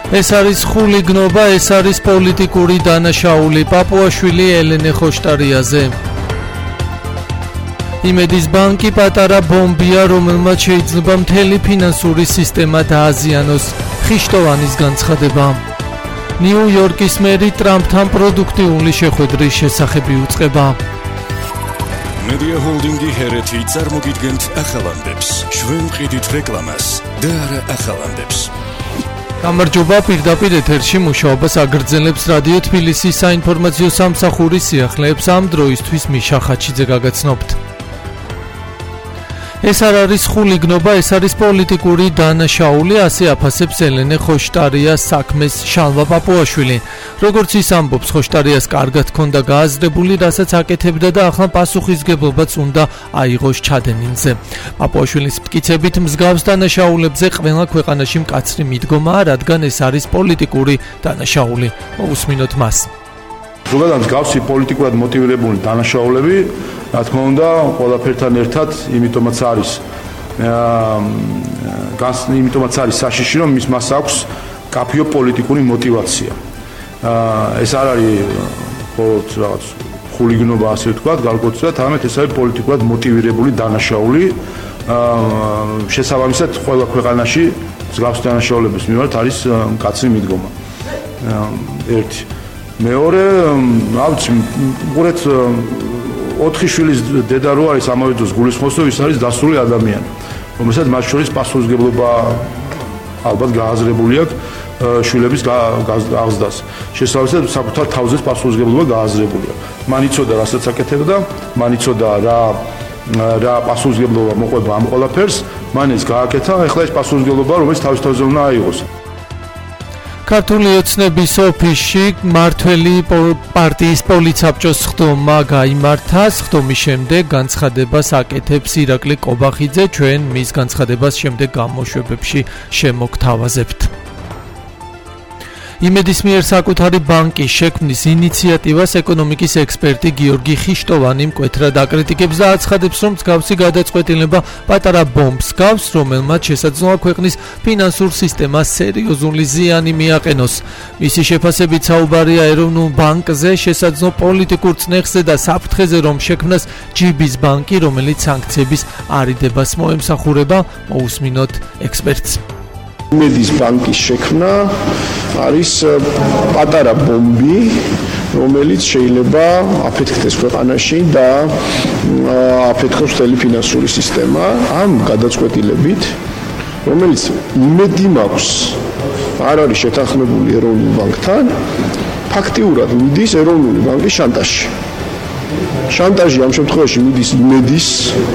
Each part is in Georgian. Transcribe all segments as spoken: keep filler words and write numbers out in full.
ეს არის ხულიგნობა, ეს არის პოლიტიკური დანაშაული. პაპუაშვილი ელენე ხოშტარიაზე. იმედის ბანკი პატარა ბომბია, რომელმაც შეიძლება მთელი ფინანსური სისტემა დააზიანოს. ხიშტოვანის განცხადება. ნიუ-იორკის მერი ტრამპთან პროდუქტიული შეხვედრის შესახებ იუწყება. Media Holdingi Hereti წარმოგიდგენთ ახალამდებს. ჩვენ ვყიდით რეკლამას და არა ახალამდებს. გამარჯობა, პირდაპირ ეთერში მუშაობას აგრძელებს რადიო თბილისის საინფორმაციო სამსახურის სიახლეებს. ამ დროისთვის მიშა ხაჩიძე გაგაცნობთ. ეს არ არის ხულიგნობა, ეს არის პოლიტიკური დანაშაული, ასე აფასებს ელენე ხოშტარიას საქმეს შალვა პაპუაშვილი. როგორც ის ამბობს, ხოშტარიას კარგად ჰქონდა გააზრებული, რასაც აკეთებდა და ახლა პასუხისგებლობაც უნდა აიღოს ჩადენილზე. პაპუაშვილის მტკიცებით, მსგავს დანაშაულებზე ყველა ქვეყანაში მკაცრი მიდგომაა, რადგან ეს არის პოლიტიკური დანაშაული. მოусმინოთ მას. ზოგადად მსგავსი პოლიტიკურად მოტივირებული დანაშაულები, რა თქმა უნდა, ყველაფერთან ერთად, იმიტომაც არის აა იმიტომაც არის საშიში, რომ მის მას აქვს კაფიო პოლიტიკური მოტივაცია. აა ეს არ არის მხოლოდ რაღაც ხულიგნობა, ასე ვთქვათ, გარკვეულწილად, არამედ ეს არის პოლიტიკურად მოტივირებული დანაშაული. აა შესაბამისად, ყველა ქვეყანაში მსგავსი დანაშაულების მიმართ არის მკაცრი მიდგომა. ერთი მეორე, რა ვიცი, უყურეთ ოთხი შვილის დედა რო არის ამავე დროს გულისხმობს, ის არის დასრული ადამიანი, რომელსაც მათ შორის პასუხისგებლობა ალბათ გააზრებული აქვს შვილების აღზრდას. შესაბამისად, საკუთარ თავზეც პასუხისგებლობა გააზრებული აქვს. მან იცოდა, რასაც აკეთებდა, მან იცოდა რა რა პასუხისგებლობა მოყვება ამ ყველაფერს, მან ეს გააკეთა, ეხლა ეს პასუხისგებლობა, რომელიც თავის თავზე უნდა აიღოს. ქართული ოცნების ოფისში მმართველი პარტიის პოლიცაბჭოს სხდომა გაიმართა. სხდომის შემდეგ განცხადებას აკეთებს ირაკლი კობახიძე. ჩვენ მის განცხადებას შემდეგ გამოშვებებში შემოგთავაზებთ. იმედის მიერ საკუთარი ბანკის შექმნის ინიციატივას ეკონომიკის ექსპერტი გიორგი ხიშტოვანი მკვეთრად აკრიტიკებს და აცხადებს, რომ მსგავსი გადაწყვეტილება პატარა ბომბს გავს, რომელმაც შესაძლოა ქვეყნის ფინანსურ სისტემას სერიოზული ზიანი მიაყენოს. მისი შეფასებით საუბარია ეროვნულ ბანკზე, შესაძლო პოლიტიკურ წნეხზე და საფრთხეზე, რომ შექმნას ჯიბის ბანკი, რომელიც სანქციების არიდებას მოემსახურება. მოусმინოთ ექსპერტს. იმედის ბანკის შექმნა არის პატარა ბომბი, რომელიც შეიძლება აფეთქდეს ქვეყანაში და აფეთქოს მთელი ფინანსური სისტემა. ამ გადაწყვეტილებით, რომელიც იმედი მაქვს, არ არის შეთანხმებული ეროვნულ ბანკთან, ფაქტიურად მიდის ეროვნული ბანკის შანტაჟი. შანტაჟი ამ შემთხვევაში მიდის იმედის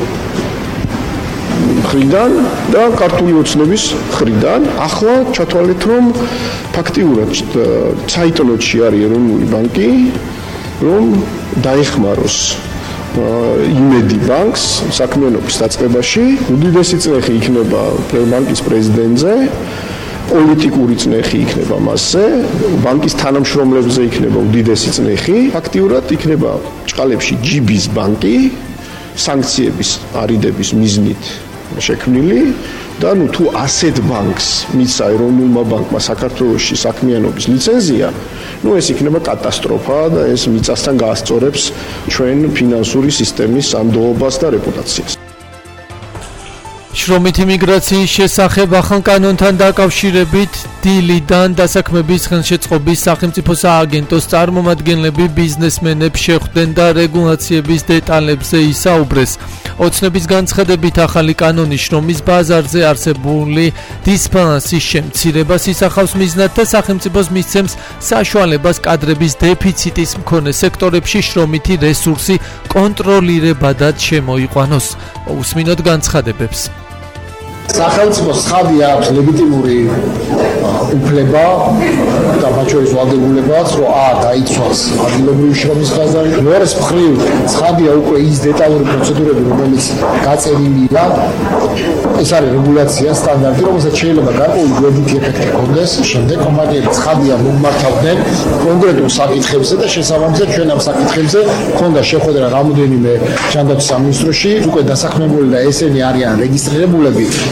ხრიდან და ქართული ოცნების ხრიდან. ახლა ჩათვალეთ, რომ ფაქტიურად საიტონოში არის ეროვნული ბანკი, რომ დაეხმაროს იმედი ბანკს საქმიანობის დაწყებაში. უდიდესი წნეხი იქნება ბანკის პრეზიდენტზე, პოლიტიკური წნეხი იქნება მასზე, ბანკის თანამშრომლებზე იქნება უდიდესი წნეხი. ფაქტიურად იქნება ჭყალებში ჯიბის ბანკი სანქციების არიდების მიზნით შექმნილი და ნუ თუ ასეთ ბანკს მიცა ეროვნულმა ბანკმა საქართველოში საქმიანობის ლიცენზია, ნუ ეს იქნება კატასტროფა და ეს მიწასთან გაასწორებს ჩვენ ფინანსური სისტემის ამდოობას და რეპუტაციას. შრომით იმიგრაციის შესახებ ახალ კანონთან დაკავშირებით დილიდან დასაქმების ხელშეწყობის სახელმწიფო სააგენტოს წარმომადგენლები ბიზნესმენებს შეხვდნენ და რეგულაციების დეტალებზე ისაუბრეს. ოცნების განცხადებით ახალი კანონი შრომის ბაზარზე არსებული დისბალანსის შემცირებას ისახავს მიზნად და სახელმწიფოს მისცემს საშუალებას კადრების დეფიციტის მქონე სექტორებში შრომითი რესურსი კონტროლირებადად შემოიყვანოს. მოусმინოთ განცხადებებს. სახელმწიფოს ცხადი აქვს ლეგიტიმური უფლება და მათ შორის ვალდებულებაც, რომ ა დაიცვას ადგილობრივი შრომის ბაზარი. მეორეს მხრივ ცხადია უკვე ის დეტალური პროცედურები, რომელიც გაწერილია. ეს არის რეგულაცია, სტანდარტი, რომელსაც შეიძლება გარკვეული გვერდითი ეფექტი ჰქონდეს. შემდეგ კომპანიები ცხადია მომმართავდნენ კონკრეტულ საკითხებზე და შესაბამისად ჩვენ ამ საკითხებზე ჰქონდა შეხვედრა რამოდენიმე ჯანდაცვის სამინისტროში. უკვე დასაქმებული და ესენი არიან რეგისტრირებულები.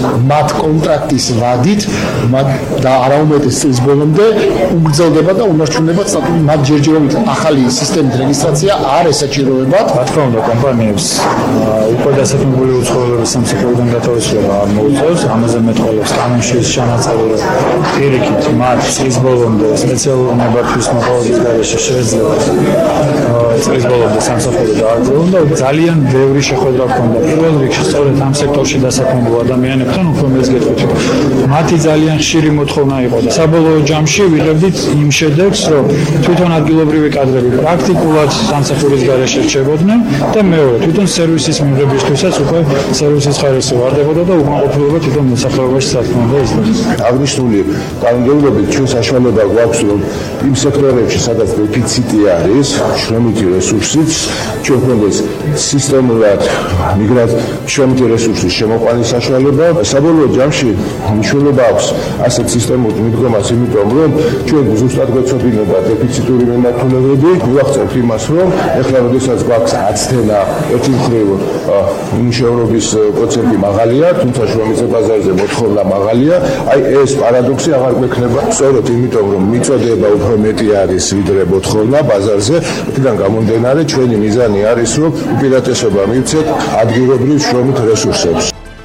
მათ კონტრაქტის ვადით და არაუმეტეს წლის ბოლომდე უგრძელდება და უნარჩუნდება სტატუსი მათ ჯერჯერობით ახალი სისტემით რეგისტრაცია არ ესაჭიროებათ. რა თქმა უნდა, კომპანიებს უკვე დასაქმებული უცხოელების სამსახურიდან გათავისუფლება არ მოუწევს, ამაზე მეტყველებს კანონში ჩანაწერი, რომ პირიქით მათ წლის ბოლომდე სპეციალური ნებართვის მოყოლების გარეშე შეეძლება წლის ბოლომდე სამსახური დააგროვონ და ძალიან ბევრი შეხვედრა ჰქონდა. პირველ რიგში სწორედ ამ სექტორში დასაქმებულ ადამიანებთან უფრო მეც გეტყვით, მათი ძალიან ხშირი მოთხოვნა იყო და საბოლოო ჯამში ვიღებდით იმ შედეგს, რომ თვითონ ადგილობრივი კადრები პრაქტიკულად სამსახურის გარეშე რჩებოდნენ და მეორე თვითონ სერვისის მიღებისთვისაც უკვე სერვისის ხარისხი ვარდებოდა და უკმაყოფილება თვითონ მოსახლეობაში სათქმელდა ისწრებოდა. აღნიშნული კანონმდებლობით ჩვენ საშუალება გვაქვს, რომ იმ სექტორებში, სადაც დეფიციტი არის, შრომითი რესურსიც, ჩვენ გვქონდეს სისტემურად მიგრად შრომითი რესურსის შემოყვანის საშუალება. საბოლოო ჯამში მნიშვნელობა აქვს ასეთ სისტემურ მიდგომას, იმიტომ რომ ჩვენ ზუსტად გვეცოდინება დეფიციტური მიმართულებები, მივახცევთ იმას, რომ ეხლა როდესაც გვაქვს აცდენა ერთი მხრივ მუშაობის პროცენტი მაღალია, თუმცა შრომის ბაზარზე მოთხოვნა მაღალია, აი ეს პარადოქსი აღარ გვექნება, სწორედ იმიტომ რომ მიწოდება უფრო მეტი არის ვიდრე მოთხოვნა ბაზარზე, აქედან გამომდინარე ჩვენი მიზანი არის, რომ უპირატესობა მივცეთ ადგილობრივ შრომით რესურსებს.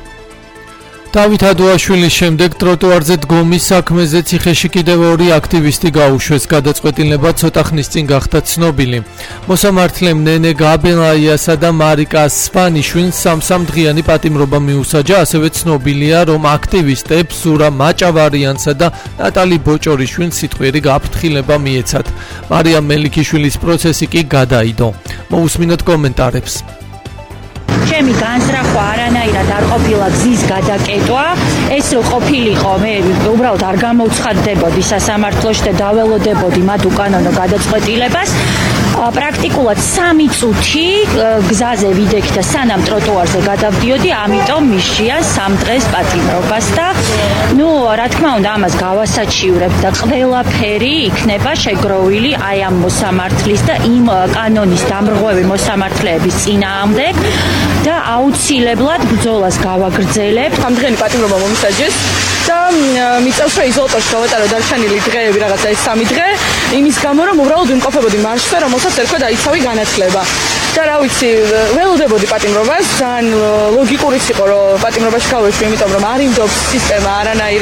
დავით ადუაშვილის შემდეგ ტროტუარზე დგომის საქმეზე ციხეში კიდევ ორი აქტივისტი გაუშვეს. გადაწყვეტილება ცოტა ხნის წინ გახდა ცნობილი. მოსამართლემ ნენე გაბელაიასა და მარიკა სვანიშვილს სამ-სამდღიანი პატიმრობა მიუსაჯა. ასევე ცნობილია, რომ აქტივისტებს ზურა მაჭავარიანსა და ნატალი ბოჭორიშვილს სიტყვიერი გაფრთხილება მიეცათ. მარიამ მელიქიშვილის პროცესი კი გადაიდო. მოусმინოთ კომენტარებს. ჩემი განზრახვა არანაირად არ ყოფილა გზის გადაკეტვა. ეს რო ყოფილიყო, მე უბრალოდ არ გამოვცხადდებოდი სასამართლოში და დაველოდებოდი მათ უკანონო გადაწყვეტილებას. პრაქტიკულად სამი წუთი გზაზე ვიდექი და სანამ ტროტუარზე გადავდიოდი, ამიტომ მისჩია სამ დღეს პატიმრობას და ნუ რა თქმა უნდა ამას გავასაჩივრებ და ყველაფერი იქნება შეგროვილი აი ამ მოსამართლის და იმ კანონის დამრღვევი მოსამართლეების წინააღმდეგ და აუცილებლად ბრძოლას გავაგრძელებთ. სამდღიანი პატიმრობა მომისაჯეს და მიწევს რომ იზოლატორში გავატარო დარჩენილი დღეები რაღაცა ეს სამი დღე იმის გამო რომ უბრალოდ ვიმყოფებოდი მარშრუტზე რომელსაც ერქვა დაიცავი განათლება და რა ვიცი ველოდებოდი პატიმრობას ძალიან ლოგიკურიც იყო რომ პატიმრობაში გავეშვი იმიტომ რომ არ იმდობს სისტემა არანაირ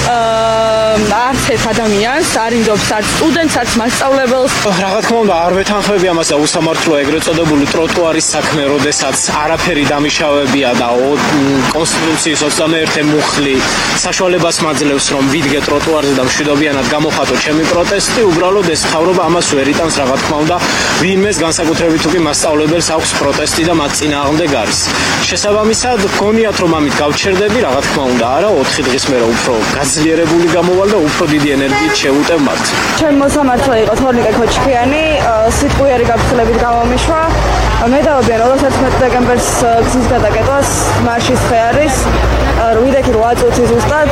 არც ერთ ადამიანს არ იმდობს არც სტუდენტს არც მასწავლებელს. რა თქმა უნდა არ ვეთანხმები ამას და უსამართლოა ეგრეთ წოდებული ტროტუარის საქმე, როდესაც არაფერი დამიშავებია და კონსტიტუციის ოცდამეერთე მუხლი საშუალებას მაძლევს რომ ვიდგე ტროტუარზე და მშვიდობიანად გამოხატო ჩემი პროტესტი. უბრალოდ ეს მთავრობა ამას ვერ იტანს, რა თქმა უნდა ვინმეს განსაკუთრებით თუ კი მასწავლებელს აქვს პროტესტი და მათ წინააღმდეგ არის. შესაბამისად გქონიათ რომ ამით გავჩერდები, რა თქმა უნდა არა, ოთხი დღის მერე უფრო გაძლიერებული გამოვალ და უფრო დიდი ენერგიით შევუტევ მათ. ჩემი მოსამართლე იყო თორნიკე ქოჩქიანი, სიტყვიერი გაფრთხილებით გამომიშვა. მე დავაბიან ოცდათერთმეტ დეკემბერს გზის გადაკეტვას მარშის ხე არის. ვიდექი რვა წუთი ზუსტად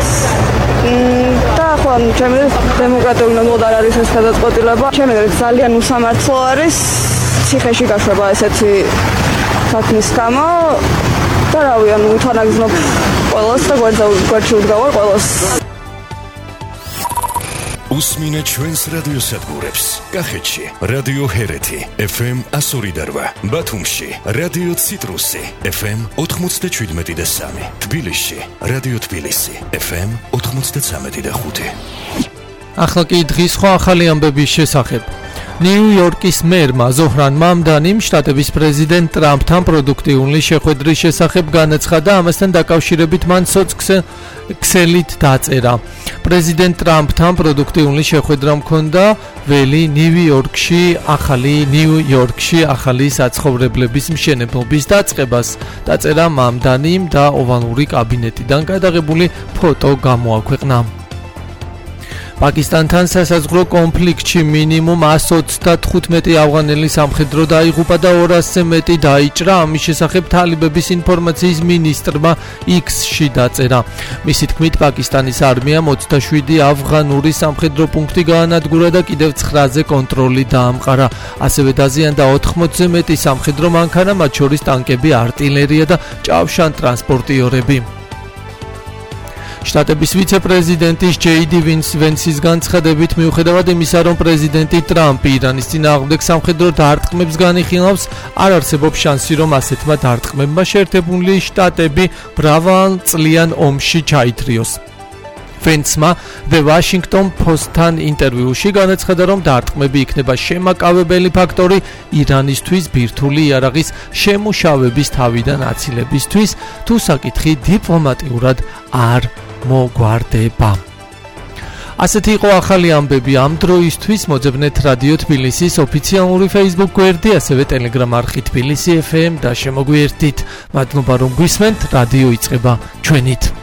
და ახლა ჩემი დემოკრატიული ნორმალურად არ არის ეს გადაწყვეტილება. ჩემი ძალიან უსამართლო არის ციხეში გაშვება ესეთი საქმის გამო და რავი ანუ უთანაგზნობ ყველას და გვერდში ვდგავარ ყველას. უსმინე ჩვენს რადიოსადგურებს. კახეთში რადიო ჰერეთი ეფ ემ εκατო ორი და რვა, ბათუმში რადიო ციტრუსი ეფ ემ ოთხმოცდაშვიდმეტი და სამი, თბილისში რადიო თბილისი ეფ ემ ოთხმოცდაცამეტი და ხუთი. ახლა კი დღის სხვა ახალი ამბების შესახებ. ნიუ-იორკის მერმა ზოჰრან მამდანიმ შტატების პრეზიდენტ ტრამპთან პროდუქტიული შეხვედრის შესახებ განაცხადა, ამასთან დაკავშირებით მან სოცქსელით დაწერა. პრეზიდენტ ტრამპთან პროდუქტიული შეხვედრა მქონდა ველი ნიუ-იორკში ახალი ნიუ-იორკში ახალი საცხოვრებლების მშენებლობის დაწყებას. დაწერა მამდანიმ და ოვალური კაბინეტიდან გადაღებული ფოტო გამოაქვეყნა. პაკისტანთან სასაზღვრო კონფლიქტში მინიმუმ εκατს ოცდათხუთმეტი ავღანელი სამხედრო დაიღუპა და ორასზე მეტი დაიჭრა. ამის შესახებ თალიბების ინფორმაციის მინისტრმა იქსში დაწერა. მისი თქმით, პაკისტანის არმიამ ოცდაშვიდი ავღანური სამხედრო პუნქტი გაანადგურა და კიდევ ცხრაზე კონტროლი დაამყარა. ასევე დაზიანდა ოთხმოცზე მეტი სამხედრო მანქანა, მათ შორის ტანკები, არტილერია და ჭავშან ტრანსპორტიორები. შტატების ვიცე-პრეზიდენტის ჯეი დი ვენსის განცხადებით, მიუხედავად იმისა, რომ პრეზიდენტი ტრამპი ირანის წინააღმდეგ სამხედრო დარტყმებს განიხილავს, არ არსებობს შანსი, რომ ასეთმა დარტყმებმა შეერთებული შტატები მრავალწლიან ომში ჩაითრიოს. ვენსმა The Washington Post-თან ინტერვიუში განაცხადა, რომ დარტყმები იქნება შემაკავებელი ფაქტორი ირანისთვის ბირთვული იარაღის შემუშავების თავიდან აცილებისთვის, თუ საკითხი დიპლომატიურად არ მოგვარდება. ასეთი იყო ახალი ამბები ამ დროისთვის. მოძებნეთ რადიო თბილისის ოფიციალური Facebook გვერდი, ასევე Telegram არხი თბილისი ეფ ემ და შემოგვიერთდით. მადლობა რომ გვისმენთ, რადიო იწყება ჩვენით.